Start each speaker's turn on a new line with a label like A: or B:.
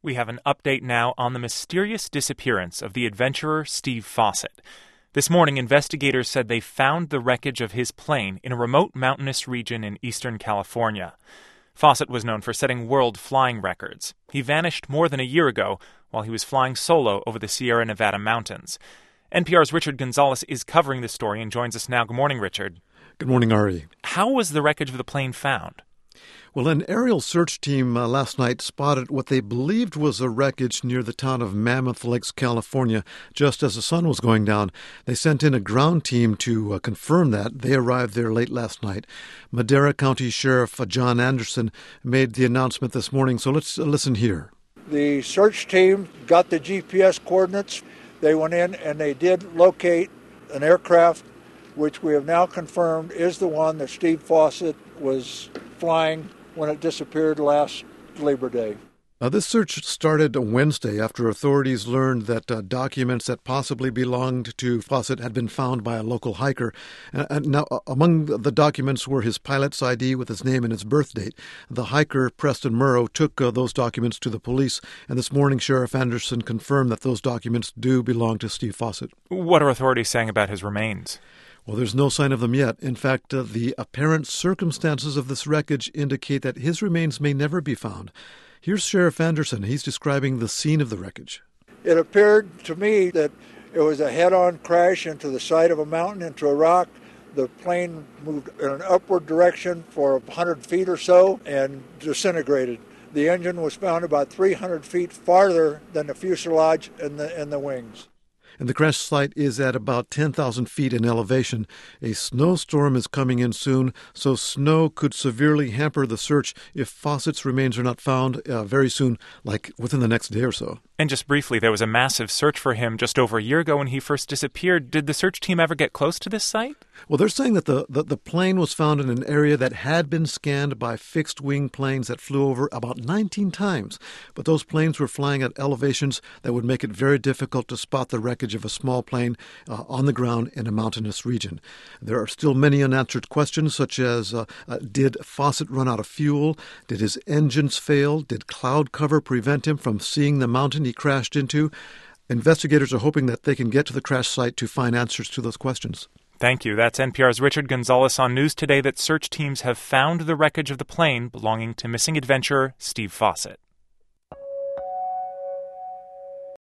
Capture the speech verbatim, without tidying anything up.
A: We have an update now on the mysterious disappearance of the adventurer Steve Fossett. This morning, investigators said they found the wreckage of his plane in a remote mountainous region in eastern California. Fossett was known for setting world flying records. He vanished more than a year ago while he was flying solo over the Sierra Nevada mountains. N P R's Richard Gonzalez is covering the story and joins us now. Good morning, Richard.
B: Good morning, Ari.
A: How was the wreckage of the plane found?
B: Well, an aerial search team uh, last night spotted what they believed was a wreckage near the town of Mammoth Lakes, California, just as the sun was going down. They sent in a ground team to uh, confirm that. They arrived there late last night. Madera County Sheriff uh, John Anderson made the announcement this morning, so let's uh, listen here.
C: The search team got the G P S coordinates. They went in and they did locate an aircraft, which we have now confirmed is the one that Steve Fossett was flying when it disappeared last Labor Day.
B: Uh, this search started Wednesday after authorities learned that uh, documents that possibly belonged to Fossett had been found by a local hiker. Uh, and now, uh, among the documents were his pilot's I D with his name and his birth date. The hiker, Preston Murrow, took uh, those documents to the police, and this morning Sheriff Anderson confirmed that those documents do belong to Steve Fossett.
A: What are authorities saying about his remains?
B: Well, there's no sign of them yet. In fact, uh, the apparent circumstances of this wreckage indicate that his remains may never be found. Here's Sheriff Anderson. He's describing the scene of the wreckage.
C: It appeared to me that it was a head-on crash into the side of a mountain, into a rock. The plane moved in an upward direction for one hundred feet or so and disintegrated. The engine was found about three hundred feet farther than the fuselage and the, and the wings.
B: And the crash site is at about ten thousand feet in elevation. A snowstorm is coming in soon, so snow could severely hamper the search if Fossett's remains are not found uh, very soon, like within the next day or so.
A: And just briefly, there was a massive search for him just over a year ago when he first disappeared. Did the search team ever get close to this site?
B: Well, they're saying that the, the, the plane was found in an area that had been scanned by fixed-wing planes that flew over about nineteen times. But those planes were flying at elevations that would make it very difficult to spot the wreckage of a small plane uh, on the ground in a mountainous region. There are still many unanswered questions, such as uh, uh, did Fossett run out of fuel? Did his engines fail? Did cloud cover prevent him from seeing the mountain he crashed into? Investigators are hoping that they can get to the crash site to find answers to those questions.
A: Thank you. That's N P R's Richard Gonzalez on News Today that search teams have found the wreckage of the plane belonging to missing adventurer Steve Fossett.